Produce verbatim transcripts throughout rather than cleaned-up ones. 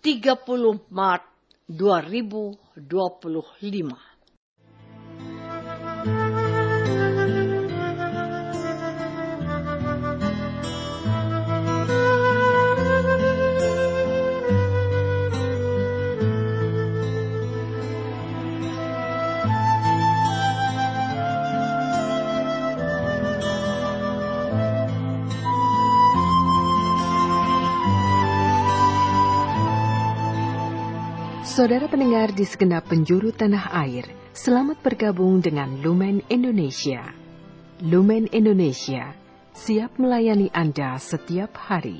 tiga puluh Maret dua ribu dua puluh lima. Saudara pendengar di segenap penjuru tanah air, selamat bergabung dengan Lumen Indonesia. Lumen Indonesia, siap melayani Anda setiap hari.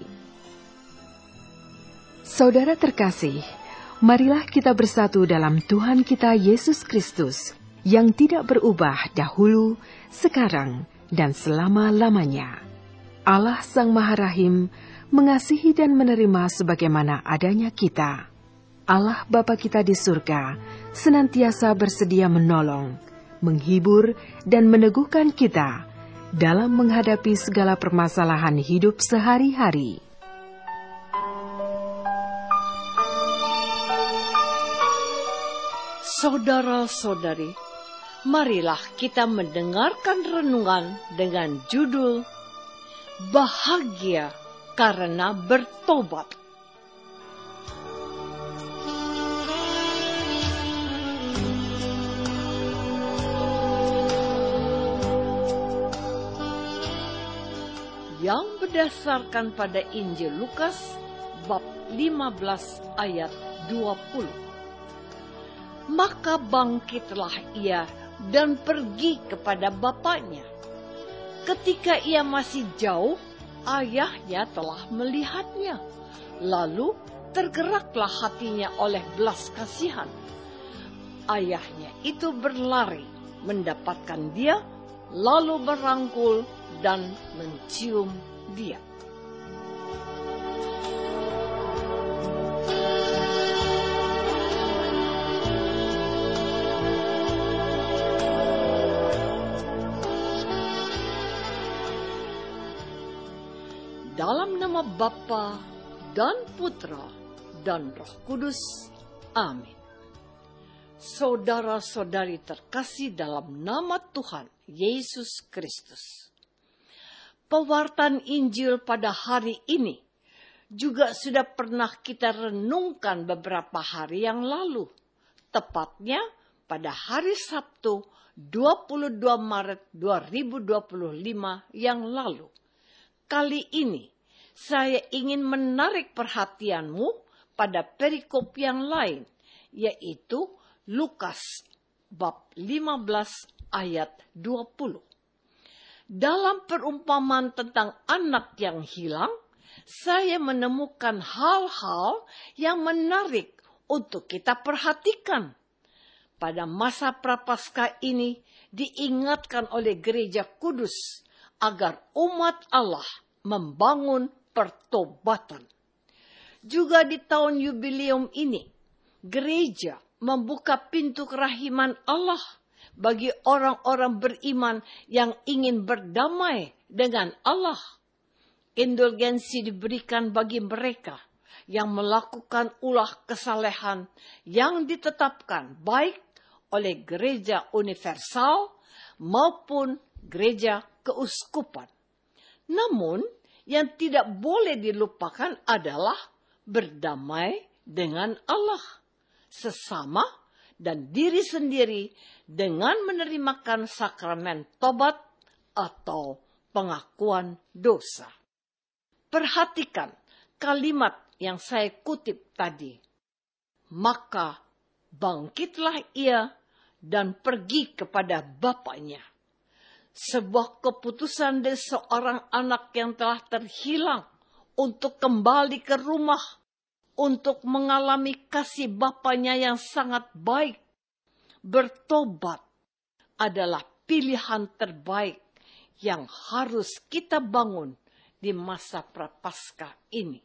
Saudara terkasih, marilah kita bersatu dalam Tuhan kita Yesus Kristus, yang tidak berubah dahulu, sekarang, dan selama-lamanya. Allah Sang Maha Rahim, mengasihi dan menerima sebagaimana adanya kita. Allah Bapa kita di surga senantiasa bersedia menolong, menghibur, dan meneguhkan kita dalam menghadapi segala permasalahan hidup sehari-hari. Saudara-saudari, marilah kita mendengarkan renungan dengan judul Bahagia Karena Bertobat. Yang berdasarkan pada Injil Lukas bab lima belas ayat dua puluh. Maka bangkitlah ia dan pergi kepada bapaknya. Ketika ia masih jauh, ayahnya telah melihatnya. Lalu tergeraklah hatinya oleh belas kasihan. Ayahnya itu berlari mendapatkan dia, lalu merangkul dan mencium dia. Dalam nama Bapa dan Putra dan Roh Kudus. Amin. Saudara-saudari terkasih dalam nama Tuhan Yesus Kristus. Pewartaan Injil pada hari ini juga sudah pernah kita renungkan beberapa hari yang lalu. Tepatnya pada hari Sabtu dua puluh dua Maret dua ribu dua puluh lima yang lalu. Kali ini saya ingin menarik perhatianmu pada perikop yang lain, yaitu Lukas bab lima belas ayat dua puluh. Dalam perumpamaan tentang anak yang hilang, saya menemukan hal-hal yang menarik untuk kita perhatikan. Pada masa Prapaskah ini diingatkan oleh Gereja Kudus agar umat Allah membangun pertobatan. Juga di tahun yubileum ini, gereja membuka pintu kerahiman Allah bagi orang-orang beriman yang ingin berdamai dengan Allah. Indulgensi diberikan bagi mereka yang melakukan ulah kesalehan yang ditetapkan baik oleh gereja universal maupun gereja keuskupan. Namun, yang tidak boleh dilupakan adalah berdamai dengan Allah, sesama, dan diri sendiri dengan menerimakan sakramen tobat atau pengakuan dosa. Perhatikan kalimat yang saya kutip tadi. Maka bangkitlah ia dan pergi kepada bapaknya. Sebuah keputusan dari seorang anak yang telah terhilang untuk kembali ke rumah, untuk mengalami kasih bapaknya yang sangat baik. Bertobat adalah pilihan terbaik yang harus kita bangun di masa Prapaskah ini.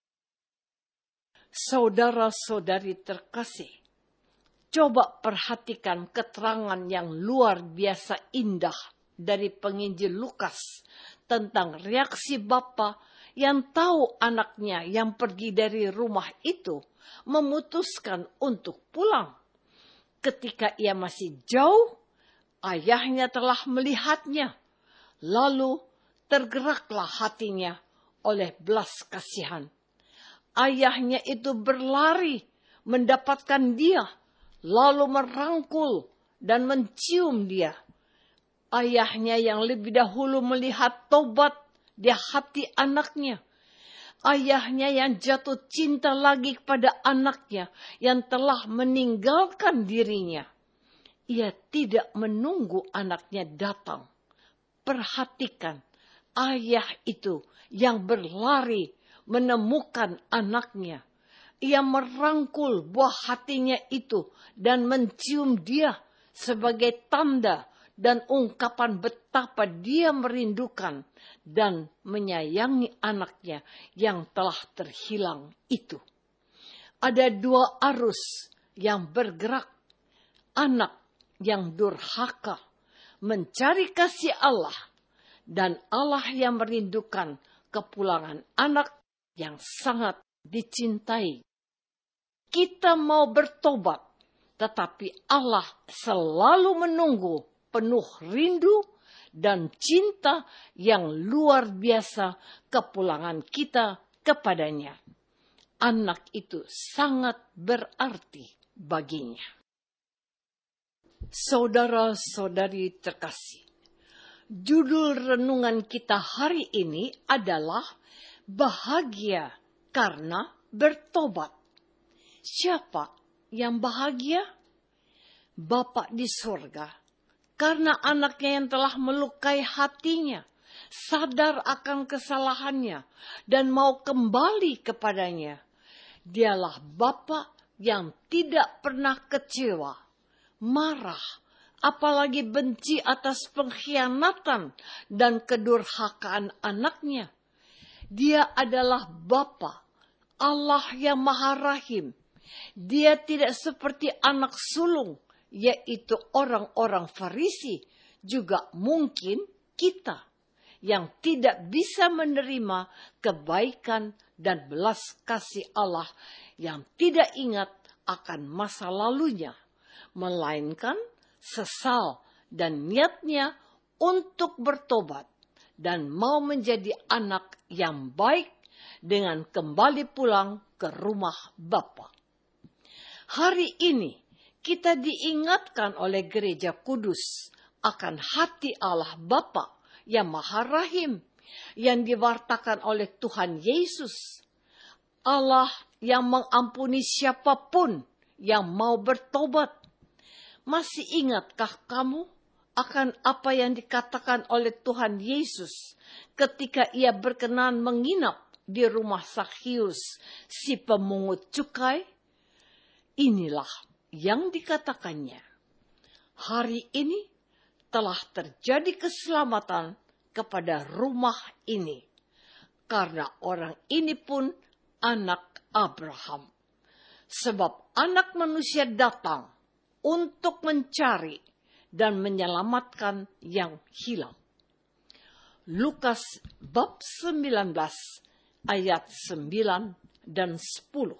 Saudara-saudari terkasih, coba perhatikan keterangan yang luar biasa indah dari penginjil Lukas tentang reaksi Bapa yang tahu anaknya yang pergi dari rumah itu memutuskan untuk pulang. Ketika ia masih jauh, ayahnya telah melihatnya. Lalu tergeraklah hatinya oleh belas kasihan. Ayahnya itu berlari mendapatkan dia, lalu merangkul dan mencium dia. Ayahnya yang lebih dahulu melihat tobat di hati anaknya. Ayahnya yang jatuh cinta lagi kepada anaknya yang telah meninggalkan dirinya. Ia tidak menunggu anaknya datang. Perhatikan, ayah itu yang berlari menemukan anaknya. Ia merangkul buah hatinya itu dan mencium dia sebagai tanda dan ungkapan betapa dia merindukan dan menyayangi anaknya yang telah terhilang itu. Ada dua arus yang bergerak. Anak yang durhaka mencari kasih Allah, dan Allah yang merindukan kepulangan anak yang sangat dicintai. Kita mau bertobat, tetapi Allah selalu menunggu penuh rindu dan cinta yang luar biasa kepulangan kita kepadanya. Anak itu sangat berarti baginya. Saudara-saudari terkasih, judul renungan kita hari ini adalah bahagia karena bertobat. Siapa yang bahagia? Bapa di surga, karena anaknya yang telah melukai hatinya, sadar akan kesalahannya, dan mau kembali kepadanya. Dialah Bapa yang tidak pernah kecewa, marah, apalagi benci atas pengkhianatan dan kedurhakaan anaknya. Dia adalah Bapa, Allah yang Maha Rahim. Dia tidak seperti anak sulung, yaitu orang-orang Farisi, juga mungkin kita yang tidak bisa menerima kebaikan dan belas kasih Allah, yang tidak ingat akan masa lalunya, melainkan sesal dan niatnya untuk bertobat dan mau menjadi anak yang baik dengan kembali pulang ke rumah Bapa. Hari ini kita diingatkan oleh Gereja Kudus akan hati Allah Bapa yang Maha Rahim yang diwartakan oleh Tuhan Yesus. Allah yang mengampuni siapapun yang mau bertobat. Masih ingatkah kamu akan apa yang dikatakan oleh Tuhan Yesus ketika ia berkenan menginap di rumah Zakheus, si pemungut cukai? Inilah yang dikatakannya. Hari ini telah terjadi keselamatan kepada rumah ini, karena orang ini pun anak Abraham. Sebab anak manusia datang untuk mencari dan menyelamatkan yang hilang. Lukas bab sembilan belas ayat sembilan dan sepuluh.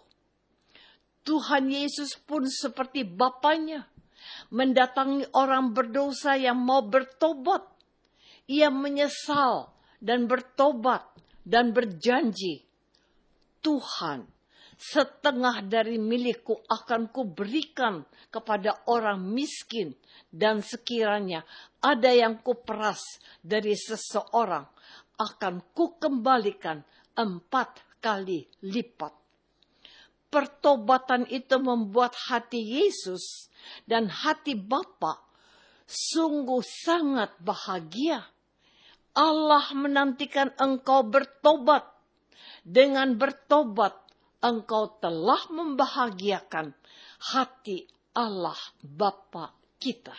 Tuhan Yesus pun seperti Bapanya, mendatangi orang berdosa yang mau bertobat. Ia menyesal dan bertobat dan berjanji, Tuhan, setengah dari milikku akan kuberikan kepada orang miskin, dan sekiranya ada yang kuperas dari seseorang, akan kukembalikan empat kali lipat. Pertobatan itu membuat hati Yesus dan hati Bapa sungguh sangat bahagia. Allah menantikan engkau bertobat. Dengan bertobat, engkau telah membahagiakan hati Allah Bapa kita.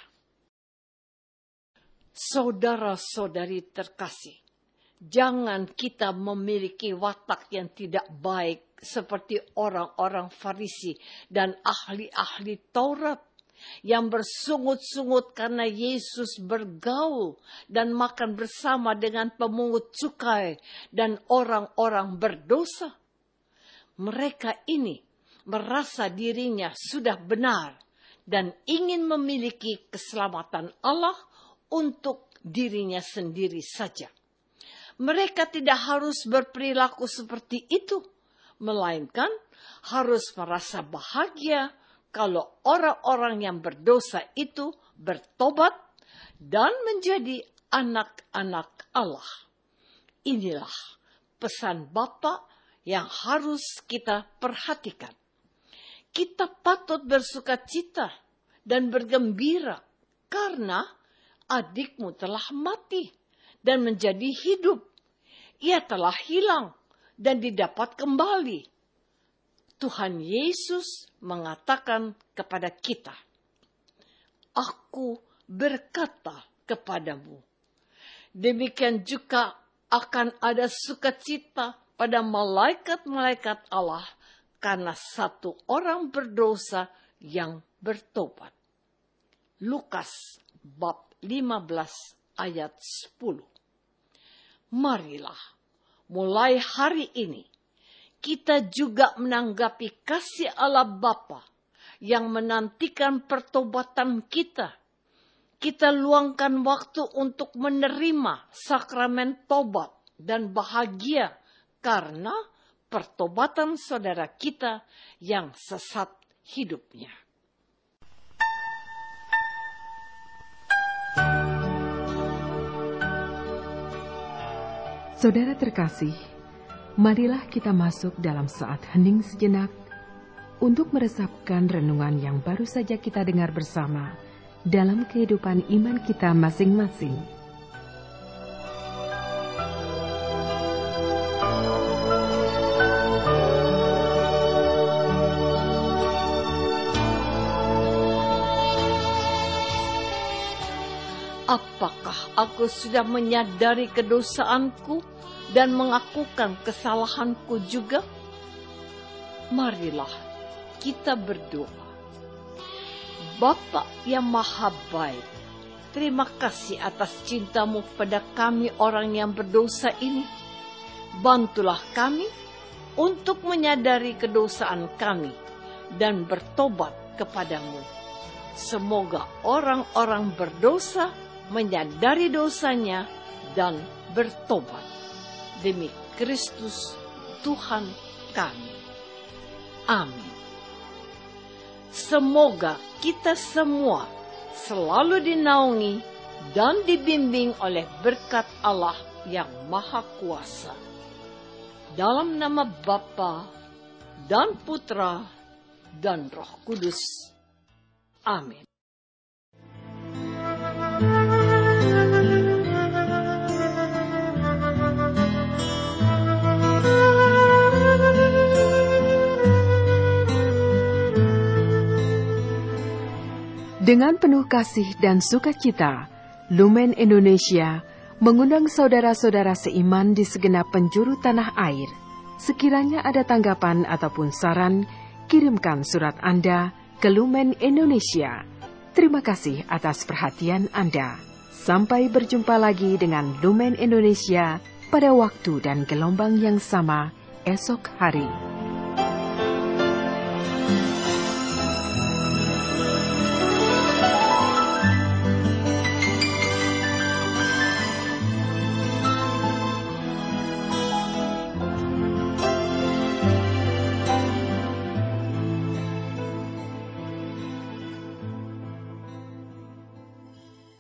Saudara-saudari terkasih, jangan kita memiliki watak yang tidak baik seperti orang-orang Farisi dan ahli-ahli Taurat yang bersungut-sungut karena Yesus bergaul dan makan bersama dengan pemungut cukai dan orang-orang berdosa. Mereka ini merasa dirinya sudah benar dan ingin memiliki keselamatan Allah untuk dirinya sendiri saja. Mereka tidak harus berperilaku seperti itu, melainkan harus merasa bahagia kalau orang-orang yang berdosa itu bertobat dan menjadi anak-anak Allah. Inilah pesan Bapa yang harus kita perhatikan. Kita patut bersukacita dan bergembira karena adikmu telah mati dan menjadi hidup. Ia telah hilang dan didapat kembali. Tuhan Yesus mengatakan kepada kita, "Aku berkata kepadamu." Demikian juga akan ada sukacita pada malaikat-malaikat Allah karena satu orang berdosa yang bertobat. Lukas bab lima belas ayat sepuluh. Marilah mulai hari ini kita juga menanggapi kasih Allah Bapa yang menantikan pertobatan kita. Kita luangkan waktu untuk menerima sakramen tobat dan bahagia karena pertobatan saudara kita yang sesat hidupnya. Saudara terkasih, marilah kita masuk dalam saat hening sejenak untuk meresapkan renungan yang baru saja kita dengar bersama dalam kehidupan iman kita masing-masing. Apakah aku sudah menyadari kedosaanku dan mengakukan kesalahanku juga? Marilah kita berdoa. Bapa yang maha baik, terima kasih atas cintamu pada kami orang yang berdosa ini. Bantulah kami untuk menyadari kedosaan kami dan bertobat kepadamu. Semoga orang-orang berdosa menyadari dosanya dan bertobat. Demi Kristus Tuhan kami. Amin. Semoga kita semua selalu dinaungi dan dibimbing oleh berkat Allah yang Maha Kuasa. Dalam nama Bapa dan Putra dan Roh Kudus. Amin. Dengan penuh kasih dan sukacita, Lumen Indonesia mengundang saudara-saudara seiman di segenap penjuru tanah air. Sekiranya ada tanggapan ataupun saran, kirimkan surat Anda ke Lumen Indonesia. Terima kasih atas perhatian Anda. Sampai berjumpa lagi dengan Lumen Indonesia pada waktu dan gelombang yang sama esok hari.